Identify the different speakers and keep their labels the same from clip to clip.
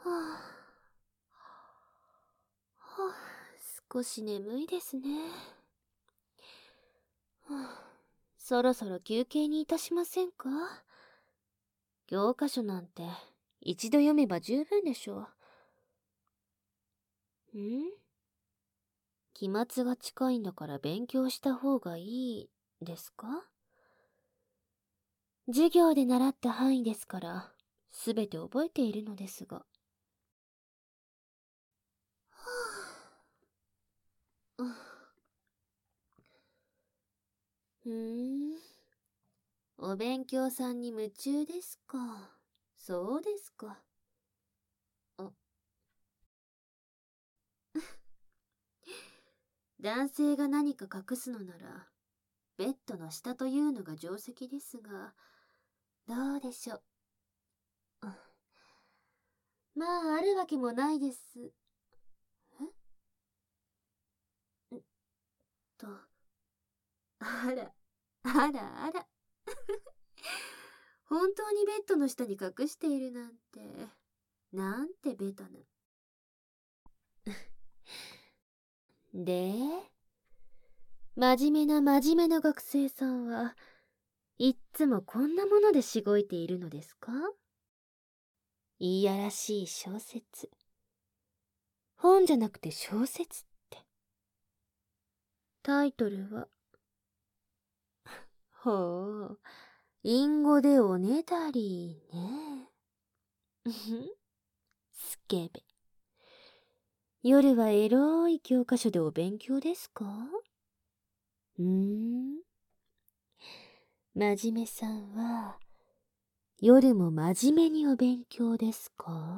Speaker 1: はあ、少し眠いですね。そろそろ休憩にいたしませんか？教科書なんて一度読めば十分でしょう。期末が近いんだから勉強した方がいいですか？授業で習った範囲ですから、すべて覚えているのですが。ふーん。お勉強さんに夢中ですか。そうですか。あ、男性が何か隠すのなら、ベッドの下というのが定石ですが、どうでしょう。まあ、あるわけもないです。えと、あら、あらあら。本当にベッドの下に隠しているなんて、なんてベタな。で、真面目な学生さんはいっつもこんなものでしごいているのですか？いやらしい小説。本じゃなくて小説って。タイトルは、ほう、隠語でおねだりね。スケベ。夜はエロい教科書でお勉強ですか？真面目さんは、夜も真面目にお勉強ですか？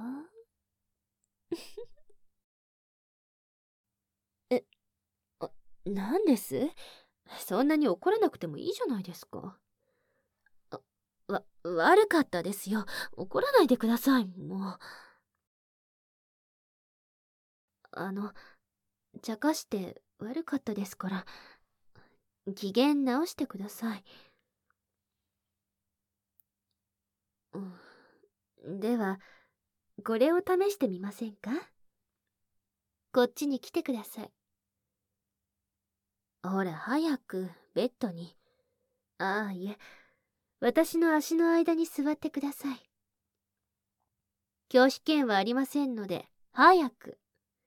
Speaker 1: え、なんです？そんなに怒らなくてもいいじゃないですか。悪かったですよ。怒らないでください、もう。あの、茶化して悪かったですから、機嫌直してください。では、これを試してみませんか？こっちに来てください。ほら、早く、ベッドに。ああ、いえ、私の足の間に座ってください。拒否権はありませんので、早く。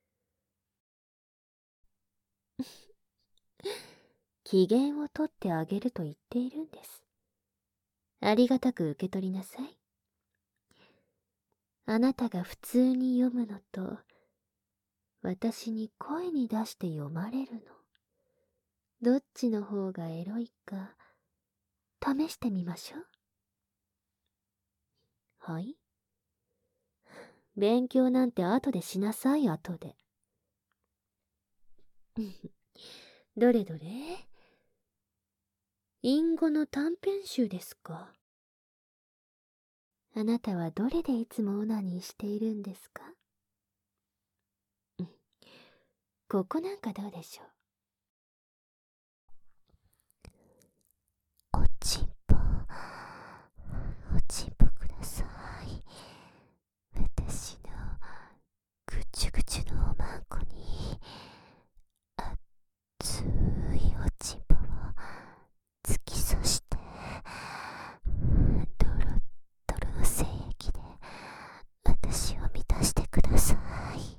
Speaker 1: 機嫌を取ってあげると言っているんです。ありがたく受け取りなさい。あなたが普通に読むのと、私に声に出して読まれるの。どっちの方がエロいか、試してみましょう。はい？勉強なんて後でしなさい、後で。どれどれ？隠語の短編集ですか？あなたはどれでいつもオナニーしているんですか？ここなんかどうでしょう？おちんぽ、おちんぽください。私のぐちゅぐちゅのおまんこに熱いおちんぽを突き刺して、ドロッドロの精液で私を満たしてください。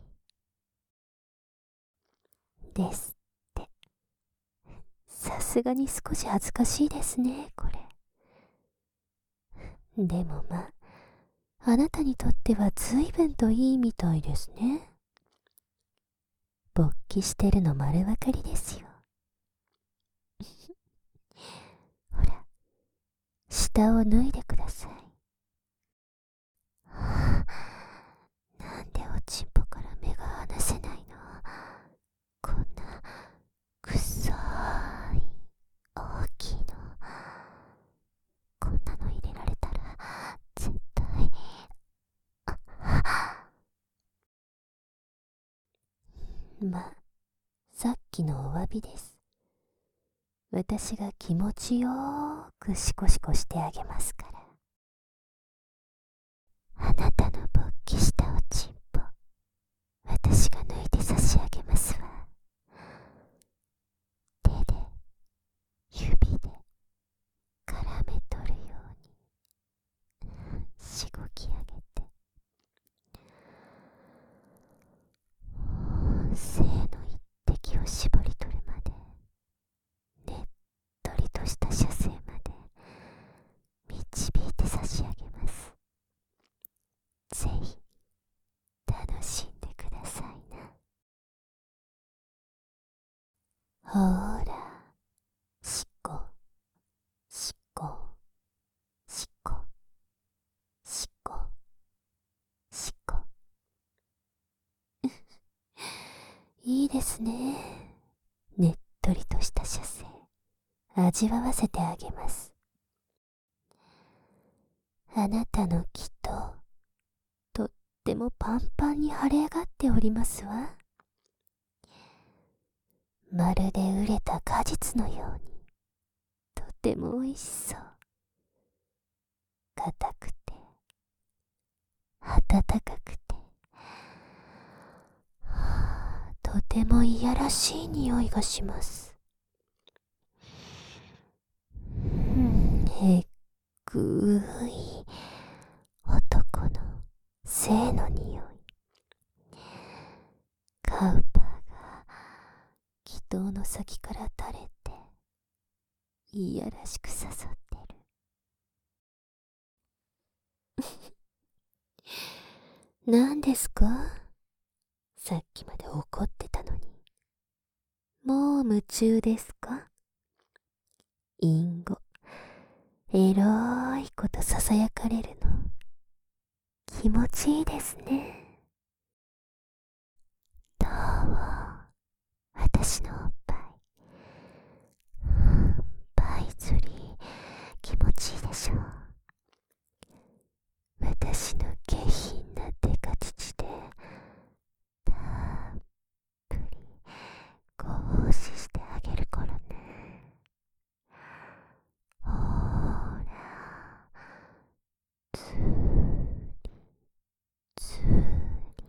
Speaker 1: ですって。さすがに少し恥ずかしいですね、これ。でもまあ、あなたにとっては随分といいみたいですね。勃起してるの丸分かりですよ。ほら、下を脱いでください。はあ、なんでおちんぽから目が離せないの？こんなくっさーい大きいの。こんなの入れられたら絶対。まあ、さっきのお詫びです。私が気持ちよーくシコシコしてあげますから。あなたの勃起したおちんほーら、しこ、しこ、しこ、しこ、しこ。いいですね。ねっとりとした射精、味わわせてあげます。あなたの気と、とってもパンパンに腫れ上がっておりますわ。まるで熟れた果実のように、とてもおいしそう。硬くて、温かくて、とてもいやらしい匂いがします。えっぐい男の性の匂い。カウパーが気筒の先から垂れていやらしく刺さってる。何ですか？さっきまで怒ってたのに。もう夢中ですか？隠語、エロいことささやかれるの気持ちいいですね。どう？私のおっぱい、パイ釣り気持ちいいでしょう。私の下品なデカ乳でたっぷりご奉仕してあげるからね。ほーら、つーりつーり、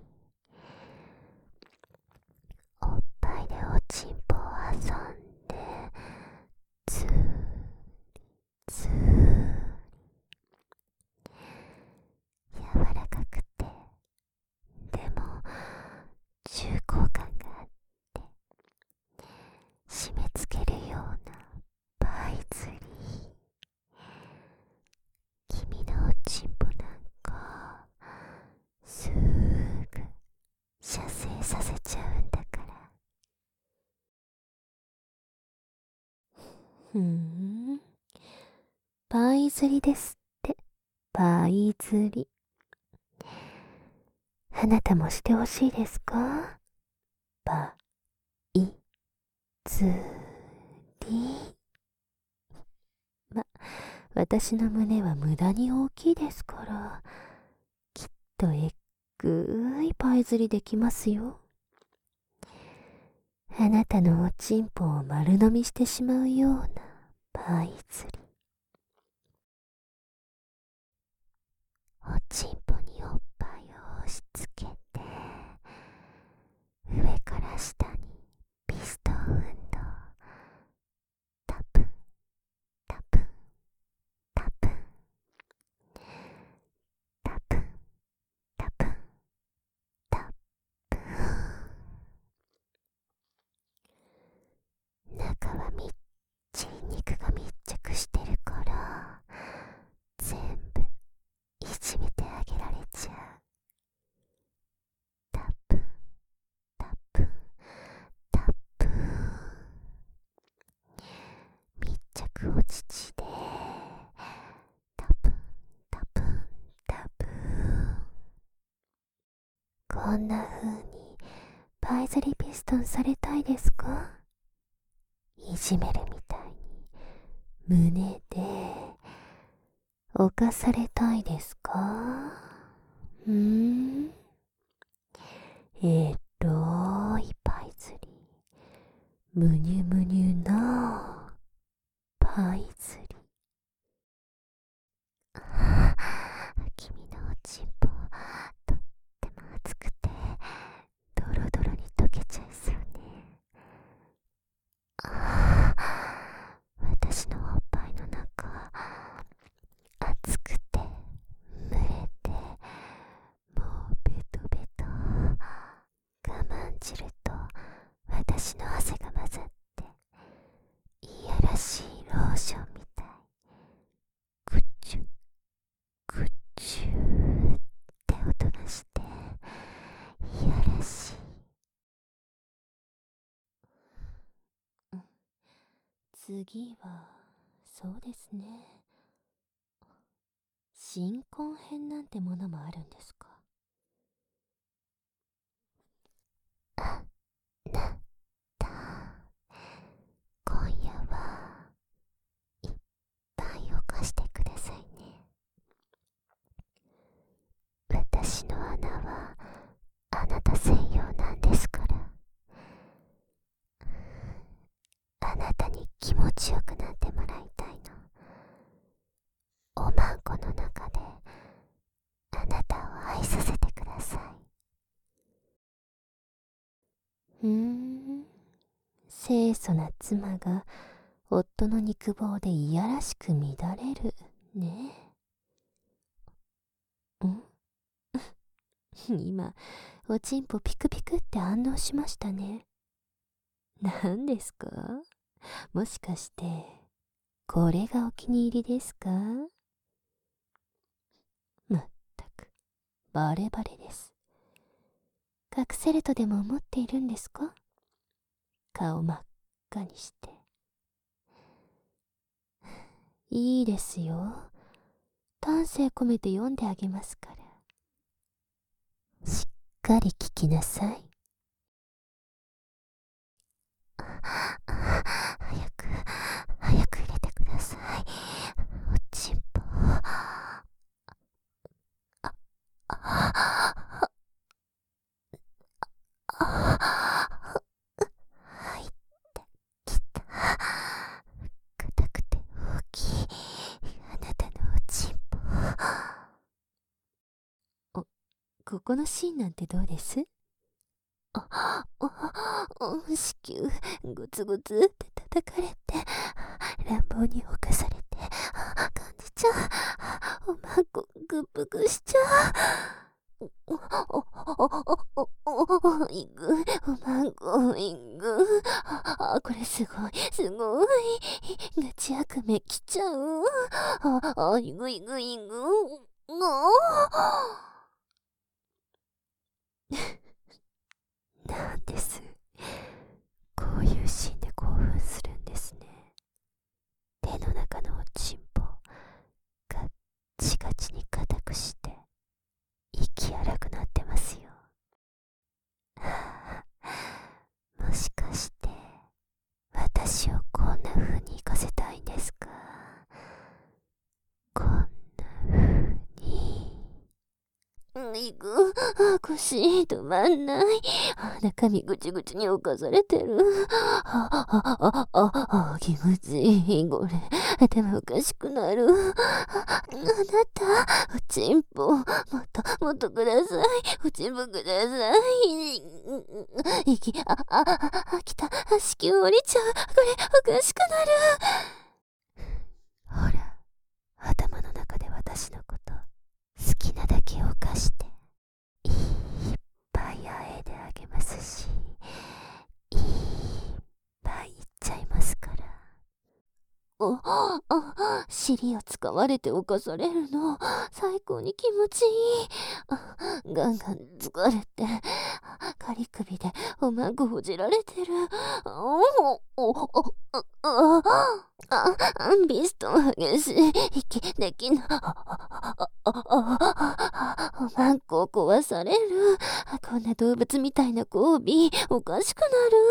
Speaker 1: おっぱいでおちんぽを挟んでつーりつーり、柔らかくてでも重厚感があって締め付けるようなパイ釣り。君のおちんぽなんかすーぐ射精させちゃうんだから。パイ釣りですって。パイ釣り。あなたもしてほしいですか？パイ釣り。私の胸は無駄に大きいですから、きっとえっぐいパイ釣りできますよ。あなたのおちんぽを丸飲みしてしまうようなパイ釣り。おちんぽにおっぱいを押し付けて、上から下にピストン運動。タプンタプンタプンタプンタプンタプン。中はみっちり肉が密着してるから全部いじめてあげられちゃう。タプンタプンタプン。密着お乳でタプンタプンタプン。こんな風にパイ釣りピストンされたいですか？いじめるみたいに胸で犯されたいですか？エロいパイ釣り、むにゅむにゅなパイ釣り。君のおちんぽとっても熱くてドロドロに溶けちゃいそうね。私のおっぱいの中熱くて蒸れてもうベトベト。我慢汁と私の汗が混ざっていやらしいローションみたい。グッチュグッチューって音がしていやらしい。 次は、そうですね。新婚編なんてものもあるんですか？
Speaker 2: なた、今夜はいっぱい犯してくださいね。私の穴はあなた専用なんですから。あなたに気持ちよくなってもらいたいの。おまんこの中であなたを愛させてください。
Speaker 1: 清楚な妻が夫の肉棒でいやらしく乱れるね。今、おちんぽピクピクって反応しましたね。何ですか？もしかして、これがお気に入りですか？まったく、バレバレです。隠せるとでも思っているんですか？顔真っ赤にして。いいですよ。丹精込めて読んであげますから。しっかり聞きなさい。
Speaker 2: 早く入れてください。おちんぽ。入ってきた。硬くて大きいあなたのおちんぽ。
Speaker 1: ここのシーンなんてどうです？
Speaker 2: 子宮グツグツって叩かれて、乱暴に侵されて、感じちゃう。おまんこグプグしちゃう。いぐ、おまんこいぐ。これすごい、すごい。ガチ悪夢来ちゃう。いぐいぐいぐ。なんです。こういうシーンで興奮するんですね。手の中のおちんぽガッチガチに硬くして息荒くなってますよ。もしかして私をこんな風に行かせたいんですか？こんな風に。いく、腰止まんない。中身ぐちぐちに侵されてる。気持ちいい。これ、頭おかしくなる。あなた、おちんぽ、もっとください。おちんぽください。息、来た。子宮降りちゃう。これ、おかしくなる。ほら、頭の中で私のこと好きなだけ犯していっぱいあえであげますし、いっぱいいっちゃいますから。尻を掴まれて犯されるの最高に気持ちいい。ガンガン疲れて仮首でおまんこほじられてる。ビスト激しい。息できない。おまんこ壊される。こんな動物みたいな交尾おかしくな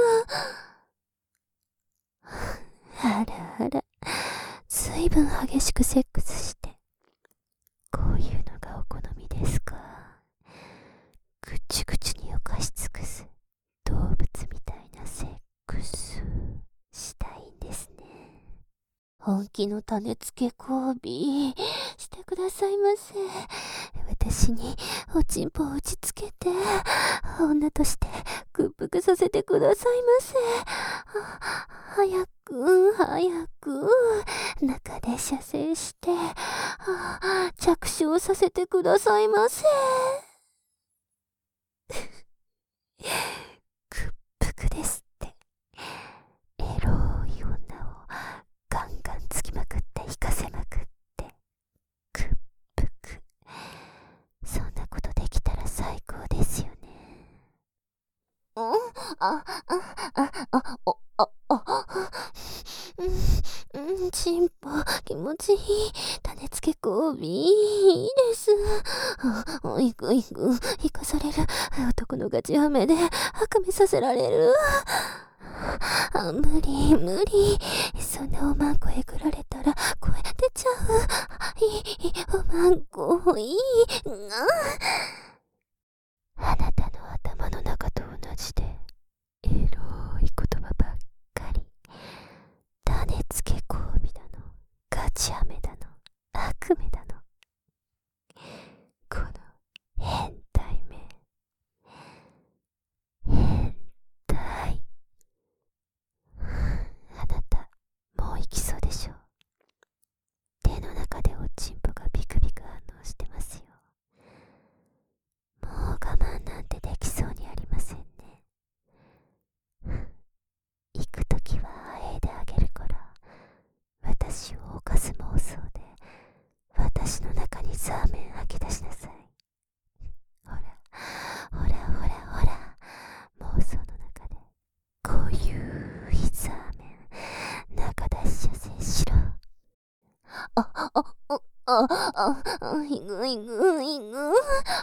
Speaker 2: る。あらあら、ずいぶん激しくセックスして、こういうのがお好みですか？ぐちぐちに犯し尽くす動物みたいなセックスしたいんですね。本気の種付け交尾してくださいませ。私におちんぽを打ちつけて女として屈服させてくださいませ。早く中で射精して着床させてくださいませ。屈服ですって。エロい女をガンガンつきまくって引かせまくって、屈服。そんなことできたら最高ですよね。あ、あ、あ、あ、あ、あ、あ、 チンポ、気持ちいい。種付け交尾、いいです。いくいく、生かされる。男のガチハメで、赤目させられる。無理、無理。そんなおまんこえぐられたら、声出ちゃう。おまんこ、いい。あなたの頭の中と同じで、エロい言葉ばっかり。種付け交尾だの、ガチハメだの、悪夢だの。この変態め。変態。あなた、もう行きそうでしょ。手の中でおちんぽがビクビク反応してますよ。もう我慢なんてできそうにありませんね。行くときはあえであげるから、私を犯す妄想で、私の中にザーメン吐き出しなさい。ほら、ほらほらほら、妄想の中で、こういうザーメン、中出し射精しろ。いぐいぐいぐ。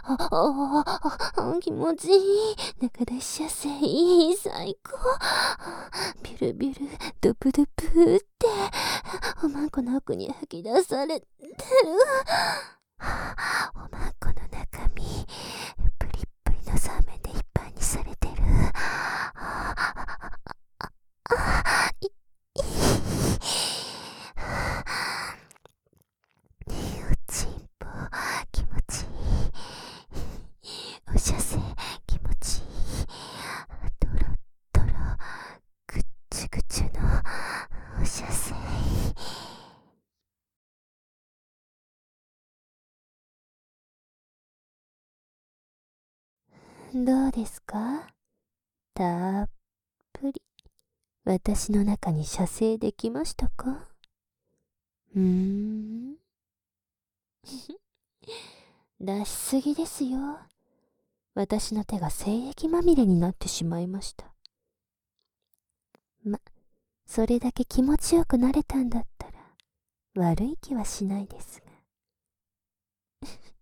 Speaker 2: 気持ちいい。中出し射精いい、最高。ビュルビュル、ドプドプって、おまんこの奥に吐き出されてる。おまんこの中身、プリップリのザーメンでいっぱいにされてる。おちんぽ、気持ちいい。お射精、気持ちいい。ドロドロ、ぐっちゅぐちゅのお射精。どうですか？たっぷり私の中に射精できましたか？出しすぎですよ。私の手が精液まみれになってしまいました。それだけ気持ちよくなれたんだったら悪い気はしないですが。